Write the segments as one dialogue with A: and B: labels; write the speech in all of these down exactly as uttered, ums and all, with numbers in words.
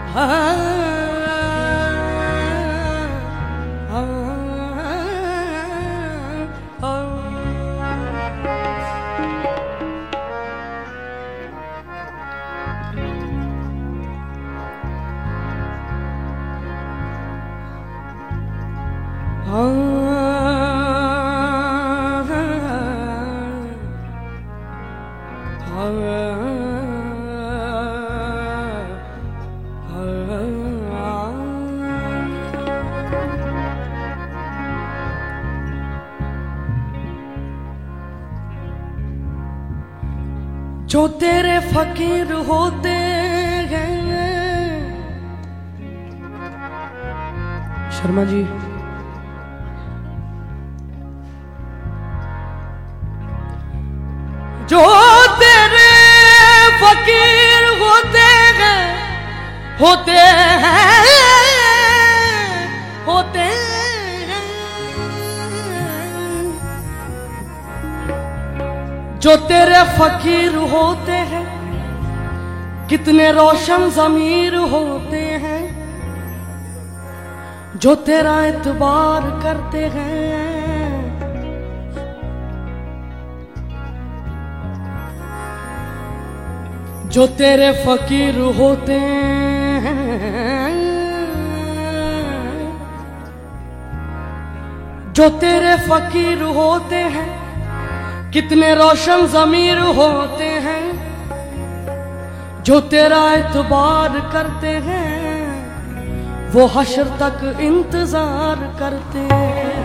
A: जो तेरे फकीर होते हैं। शर्मा जी, जो तेरे फकीर होते हैं, होते हैं, होते हैं, जो तेरे फकीर होते हैं, कितने रोशन ज़मीर होते हैं, जो तेरा एतबार करते हैं। जो तेरे फकीर होते हैं, जो तेरे फकीर होते हैं, कितने रोशन ज़मीर होते हैं, जो तेरा एतबार करते हैं, वो हश्र तक इंतजार करते हैं।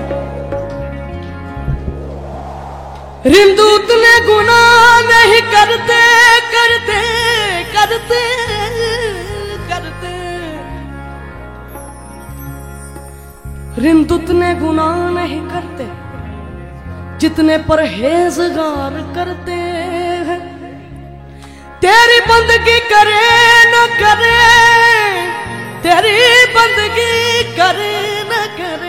A: रिंदू उतने गुनाह नहीं करते, करते, करते, करते। रिंदू उतने गुनाह नहीं करते जितने परहेजगार करते हैं। तेरी बंदगी करे न करे, तेरी बंदगी करे न करे,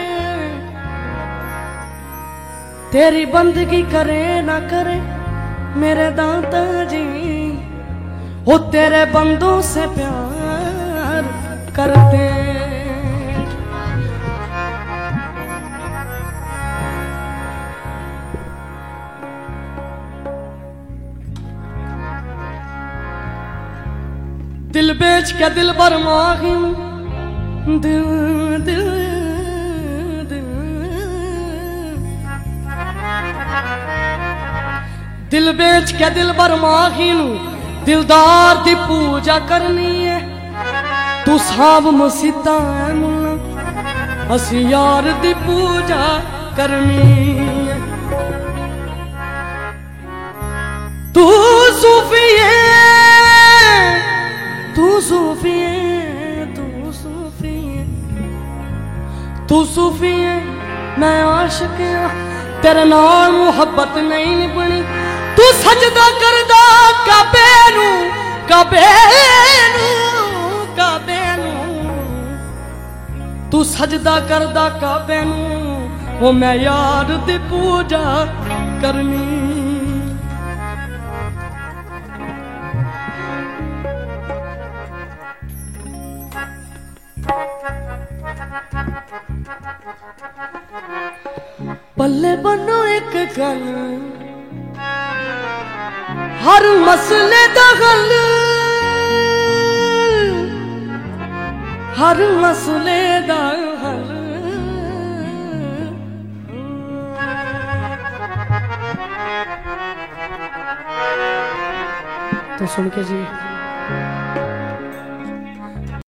A: तेरी बंदगी करे न करे मेरे दाता जी, वो तेरे बंदों से प्यार करते। दिल बेच के दिल बर माहिम, दिल दिल दिल दिल बेच के दिल बर माहिम, दिलदार दी पूजा करनी है। तू साब मसीता है मुन्ना, असी यार दी पूजा करनी है। तू सूफी है, तू सूफी है, तू सूफी है, तू सूफी है, मैं आशिक हां, तेरे नाल मुहब्बत नहीं निभनी। तू सजदा करदा काबे नू, काबे नू, काबे नू, तू सजदा करदा काबे नू, वो मैं यार दी पूजा करनी। पल्ले बनो एक गल, हर मसले दा हल, हर मसले दा हल। तो सुन के जी